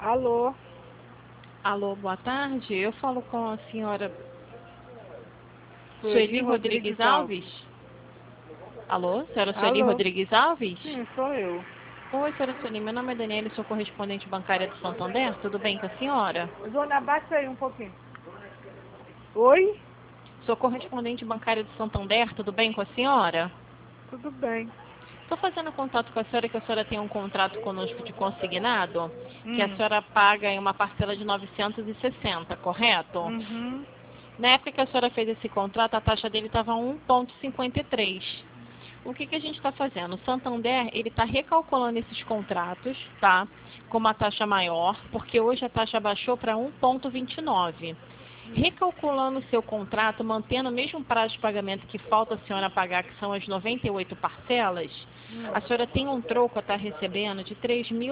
Alô? Alô, boa tarde. Eu falo com a senhora Sueli Sueli Rodrigues Rodrigues Alves. Alves. Alô, senhora Sueli Alô? Rodrigues Alves? Sim, sou eu. Oi, senhora Sueli, meu nome é Daniela, sou correspondente bancária do Santander. Tudo bem com a senhora? Dona, abaixa aí um pouquinho. Oi? Sou correspondente bancária do Santander. Tudo bem com a senhora? Tudo bem. Estou fazendo contato com a senhora que a senhora tem um contrato conosco de consignado, que a Hum. senhora paga em uma parcela de 960, correto? Uhum. Na época que a senhora fez esse contrato, a taxa dele estava 1,53. O que a gente está fazendo? O Santander, ele está recalculando esses contratos, tá? Com uma taxa maior, porque hoje a taxa baixou para 1,29. Recalculando o seu contrato, mantendo o mesmo prazo de pagamento que falta a senhora pagar, que são as 98 parcelas, a senhora tem um troco a estar recebendo de R$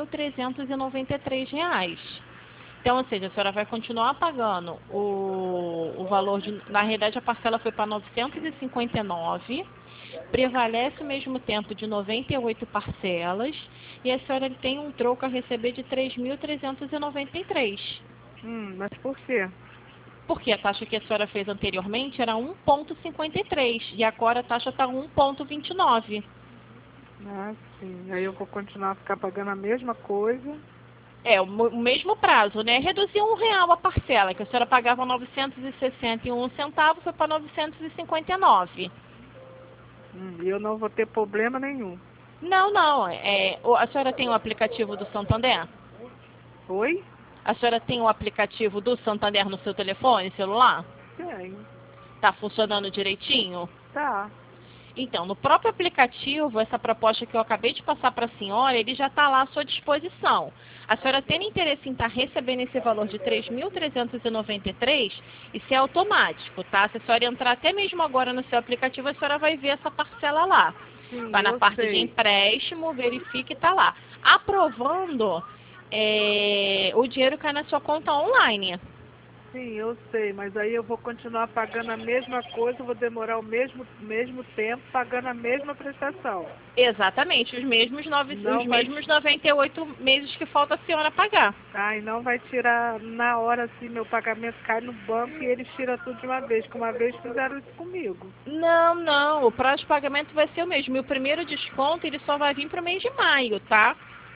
3.393. Então, ou seja, a senhora vai continuar pagando o valor de. Na realidade, a parcela foi para 959, prevalece o mesmo tempo de 98 parcelas, e a senhora tem um troco a receber de 3.393. Mas por quê? Porque a taxa que a senhora fez anteriormente era 1,53 e agora a taxa está 1,29. Ah, sim. Aí eu vou continuar a ficar pagando a mesma coisa. É, o mesmo prazo, né? Reduziu R$ 1 a parcela, que a senhora pagava 961 centavos, foi para 959. E eu não vou ter problema nenhum. Não, não. A senhora tem o aplicativo do Santander? Oi? A senhora tem o aplicativo do Santander no seu telefone, celular? Tenho. Tá funcionando direitinho? Tá. Então, no próprio aplicativo, essa proposta que eu acabei de passar para a senhora, ele já está lá à sua disposição. A senhora tendo interesse em estar recebendo esse valor de 3.393, isso é automático, tá? Se a senhora entrar até mesmo agora no seu aplicativo, a senhora vai ver essa parcela lá. Sim, Vai na eu parte de sei. empréstimo, verifique e está lá. Aprovando, o dinheiro cai na sua conta online. Sim, eu sei, mas aí eu vou continuar pagando a mesma coisa, vou demorar o mesmo tempo pagando a mesma prestação. Exatamente, Não os vai, mesmos 98 meses que falta a senhora pagar. ai, não vai tirar na hora assim, meu pagamento cai no banco e eles tiram tudo de uma vez, que uma vez fizeram isso comigo. Não, não, o prazo de pagamento vai ser o mesmo. E o primeiro desconto ele só vai vir para o mês de maio, tá?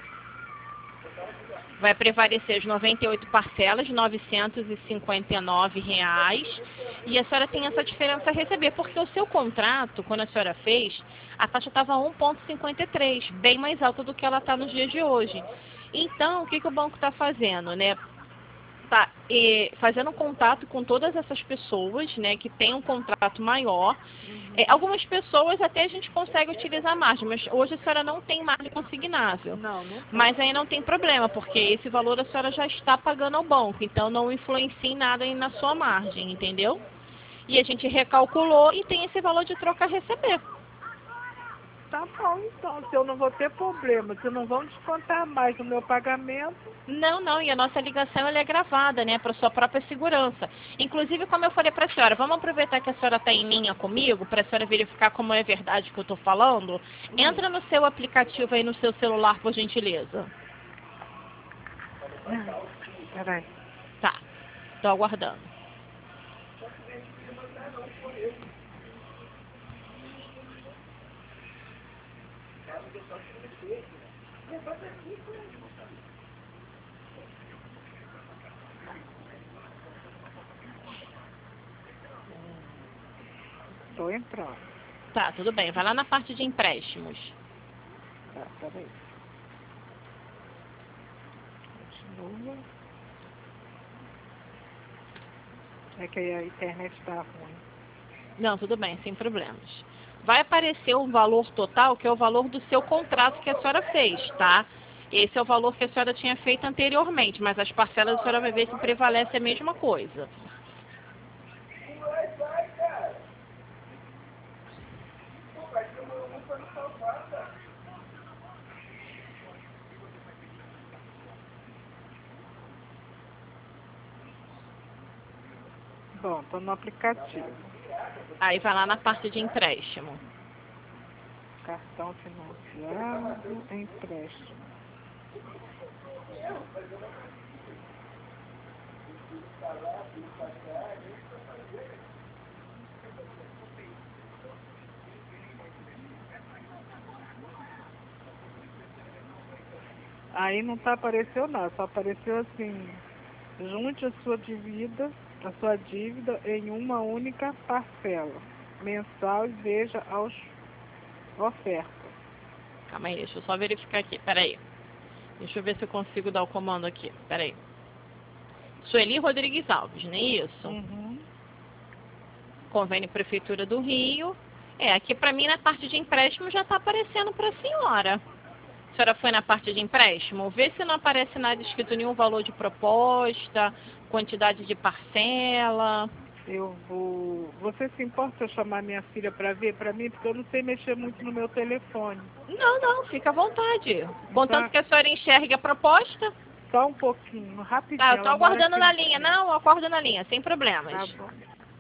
Vai prevalecer as 98 parcelas de R$ 959. E a senhora tem essa diferença a receber, porque o seu contrato, quando a senhora fez, a taxa estava 1,53, bem mais alta do que ela está nos dias de hoje. Então, o que o banco está fazendo, né? Tá fazendo contato com todas essas pessoas, né, que têm um contrato maior. Algumas pessoas até a gente consegue utilizar margem, mas hoje a senhora não tem margem consignável. Não, não Mas tem. aí não tem problema, porque esse valor a senhora já está pagando ao banco, então não influencia em nada aí na sua margem, entendeu? E a gente recalculou e tem esse valor de troca a receber. Tá bom, então, se eu não vou ter problema, se não vão descontar mais o meu pagamento, Não, não, e a nossa ligação ela é gravada, né, para sua própria segurança. Inclusive, como eu falei para a senhora, vamos aproveitar que a senhora está em linha comigo, para a senhora verificar como é verdade que eu estou falando. Entra no seu aplicativo aí no seu celular, por gentileza. peraí. Tá, estou aguardando. Tô entrando. Tá, tudo bem, vai lá na parte de empréstimos. Tá, peraí. Continua. É que a internet tá ruim. Não, tudo bem, sem problemas. Vai aparecer o valor total, que é o valor do seu contrato que a senhora fez, tá? Esse é o valor que a senhora tinha feito anteriormente, mas as parcelas a senhora vai ver se prevalece a mesma coisa. Bom, tô no aplicativo. Aí vai lá na parte de empréstimo. Cartão financiado, empréstimo. Aí não tá apareceu nada, só apareceu assim, junte a sua dívida em uma única parcela mensal e veja as ofertas. Calma aí, deixa eu só verificar aqui. Peraí. Deixa eu ver se eu consigo dar o comando aqui. Peraí. Sueli Rodrigues Alves, não é isso? Uhum. Convênio Prefeitura do Rio. Aqui pra mim na parte de empréstimo já tá aparecendo pra senhora. A senhora foi na parte de empréstimo? Vê se não aparece nada escrito nenhum valor de proposta, quantidade de parcela. Eu vou... Você se importa se eu chamar minha filha para ver para mim? Porque eu não sei mexer muito no meu telefone. Não, não, fica à vontade. Contanto Tá. que a senhora enxergue a proposta. Só um pouquinho, rapidinho. Tá, eu tô ela mora aguardando aqui. na linha. Não, eu aguardo na linha, sem problemas. Tá bom.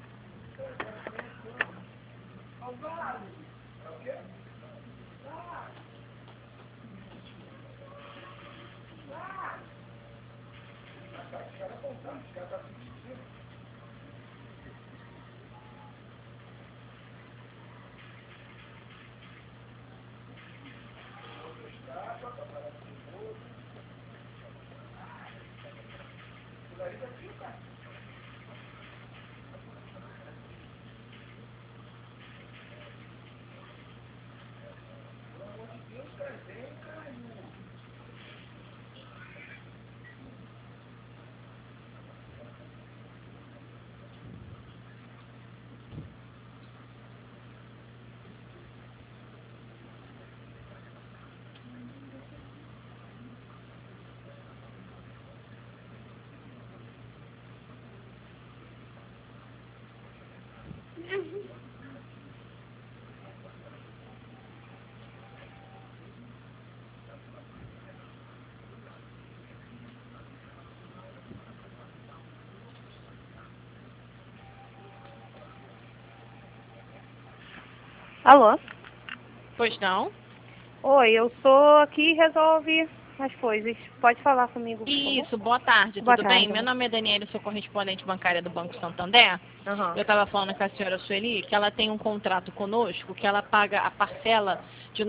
Alô? Pois não? Oi, eu sou aqui e resolve as coisas. Pode falar comigo, por favor? Isso, boa tarde, Boa tudo tarde, bem? Meu amor. nome é Daniela, sou correspondente bancária do Banco Santander. Aham. Eu estava falando com a senhora Sueli que ela tem um contrato conosco que ela paga a parcela de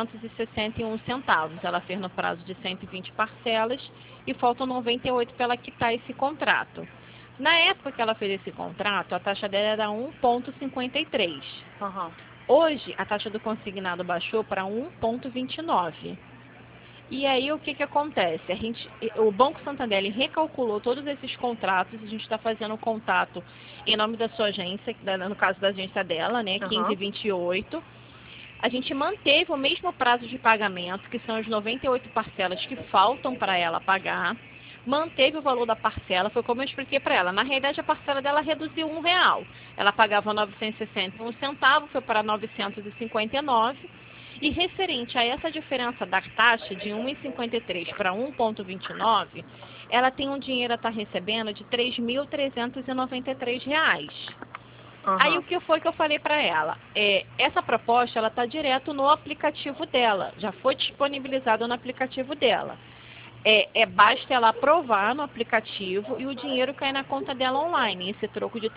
961 centavos. Ela fez no prazo de 120 parcelas e faltam 98 para ela quitar esse contrato. Na época que ela fez esse contrato, a taxa dela era 1,53. Aham. Hoje, a taxa do consignado baixou para 1,29. E aí, o que acontece? O Banco Santander ele recalculou todos esses contratos, a gente está fazendo contato em nome da sua agência, no caso da agência dela, né, 1528. A gente manteve o mesmo prazo de pagamento, que são as 98 parcelas que faltam para ela pagar. Manteve o valor da parcela, foi como eu expliquei para ela. Na realidade, a parcela dela reduziu R$1. Ela pagava 961 centavos, foi para 959. E referente a essa diferença da taxa de 1,53 para 1,29, ela tem um dinheiro a estar recebendo de R$3.393. Aí o que foi que eu falei para ela? Essa proposta ela está direto no aplicativo dela, já foi disponibilizada no aplicativo dela. Basta ela aprovar no aplicativo e o dinheiro cai na conta dela online, esse troco de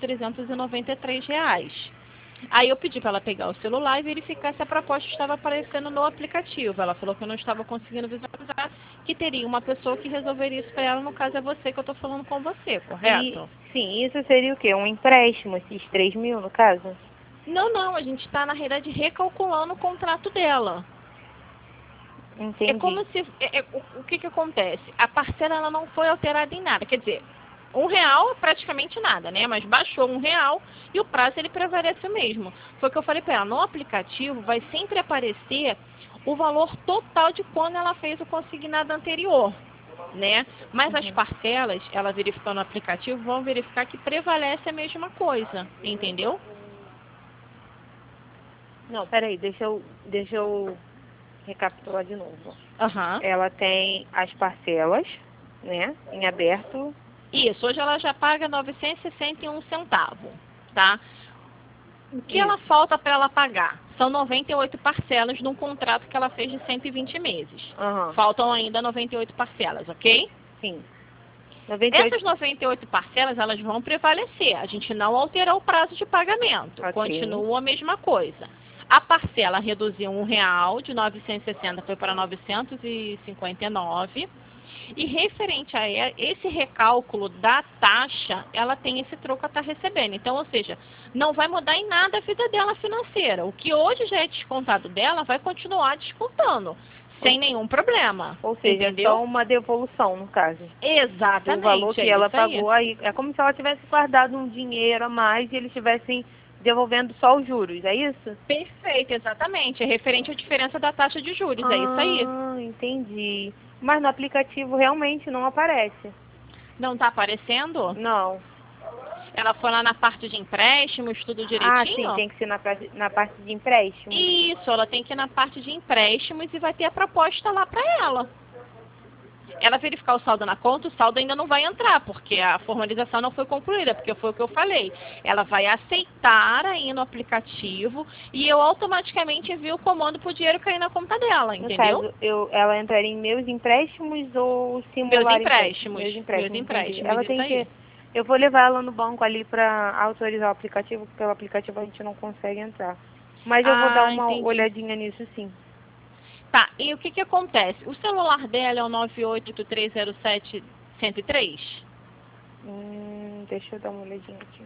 R$3.393. Aí eu pedi para ela pegar o celular e verificar se a proposta estava aparecendo no aplicativo. Ela falou que eu não estava conseguindo visualizar, que teria uma pessoa que resolveria isso para ela, no caso é você que eu estou falando com você, correto? Sim, isso seria o quê? Um empréstimo, esses 3 mil, no caso? Não, a gente está, na realidade, recalculando o contrato dela. Entendi. É como se... o que acontece? A parcela ela não foi alterada em nada. Quer dizer, R$1 é praticamente nada, né? Mas baixou R$1 e o prazo ele prevalece o mesmo. Foi o que eu falei para ela. No aplicativo vai sempre aparecer o valor total de quando ela fez o consignado anterior, né? Mas as parcelas, ela verificando no aplicativo, vão verificar que prevalece a mesma coisa, entendeu? Não, peraí, deixa eu recapitular de novo. Aham. Ela tem as parcelas, né, em aberto. Isso, hoje ela já paga 961 centavos, tá? O que ela falta para ela pagar? São 98 parcelas de um contrato que ela fez de 120 meses. Aham. Faltam ainda 98 parcelas, ok? Sim. 98. Essas 98 parcelas, elas vão prevalecer. A gente não alterou o prazo de pagamento. Ok. Continua a mesma coisa. A parcela reduziu R$1, de 960 foi para 959. E referente a esse recálculo da taxa, ela tem esse troco a estar recebendo. Então, ou seja, não vai mudar em nada a vida dela financeira. O que hoje já é descontado dela, vai continuar descontando, sem nenhum problema. Ou seja, entendeu? é só uma devolução, no caso. Exatamente. O valor que é ela isso aí. pagou aí. É como se ela tivesse guardado um dinheiro a mais e eles estivessem devolvendo só os juros, é isso? Perfeito, exatamente. É referente à diferença da taxa de juros, é isso aí. Ah, entendi. Mas no aplicativo realmente não aparece. Não está aparecendo? Não. Ela foi lá na parte de empréstimos, tudo direitinho? Ah, sim, tem que ser na parte de empréstimo. Isso, ela tem que ir na parte de empréstimos e vai ter a proposta lá para ela. Ela verificar o saldo na conta, o saldo ainda não vai entrar, porque a formalização não foi concluída, porque foi o que eu falei. Ela vai aceitar aí no aplicativo e eu automaticamente envio o comando para o dinheiro cair na conta dela, entendeu? No caso, ela entraria em meus empréstimos ou simular Meus empréstimos. Meus empréstimos. Empréstimos, Ela isso tem aí. que... Eu vou levar ela no banco ali para autorizar o aplicativo, porque pelo aplicativo a gente não consegue entrar. Mas eu vou dar uma Entendi. olhadinha nisso sim. Tá, e o que acontece? O celular dela é o 988307-103? Deixa eu dar uma olhadinha aqui.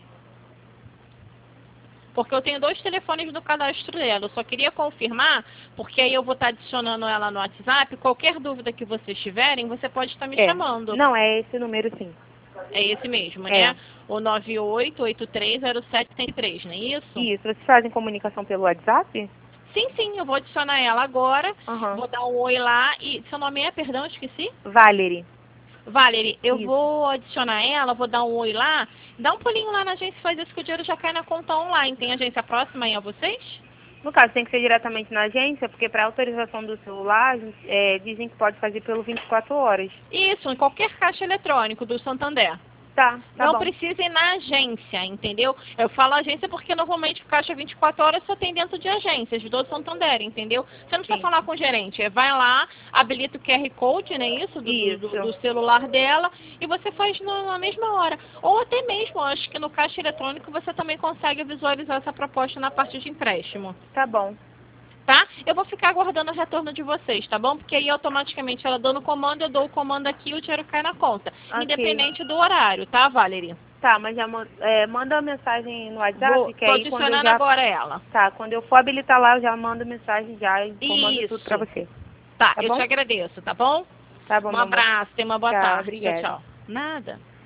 Porque eu tenho 2 telefones no cadastro dela. Eu só queria confirmar, porque aí eu vou estar adicionando ela no WhatsApp. Qualquer dúvida que vocês tiverem, você pode estar me chamando. Não, é esse número sim. É esse mesmo, É. né? O 988307-103, não é isso? Isso, vocês fazem comunicação pelo WhatsApp? Sim, eu vou adicionar ela agora. Aham. Vou dar um oi lá. E seu nome é, perdão, esqueci? Valerie. Valerie, eu Isso. vou adicionar ela, vou dar um oi lá. Dá um pulinho lá na agência e faz isso que o dinheiro já cai na conta online. Tem agência próxima aí a vocês? No caso, tem que ser diretamente na agência, porque para autorização do celular, dizem que pode fazer pelo 24 horas. Isso, em qualquer caixa eletrônico do Santander. Tá Não bom. precisa ir na agência, entendeu? Eu falo agência porque normalmente o caixa 24 horas só tem dentro de agências, do Santander, entendeu? Você não precisa Sim. falar com o gerente. Vai lá, habilita o QR Code, né? Isso, Isso. do celular dela, e você faz na mesma hora. Ou até mesmo, acho que no caixa eletrônico você também consegue visualizar essa proposta na parte de empréstimo. Tá bom. Tá? Eu vou ficar aguardando o retorno de vocês, tá bom? Porque aí automaticamente ela dando o comando, eu dou o comando aqui e o dinheiro cai na conta. Ok. Independente do horário, tá, Valerie? Tá, mas já manda uma mensagem no WhatsApp, que Tô aí quando eu adicionando já... agora ela. Tá, quando eu for habilitar lá, eu já mando mensagem já informando Isso. tudo pra você. Tá, Tá eu bom? te agradeço, tá bom? Tá bom, Um meu amor. abraço, tenha uma boa Tá, tarde. obrigada. Tchau, tchau. Nada.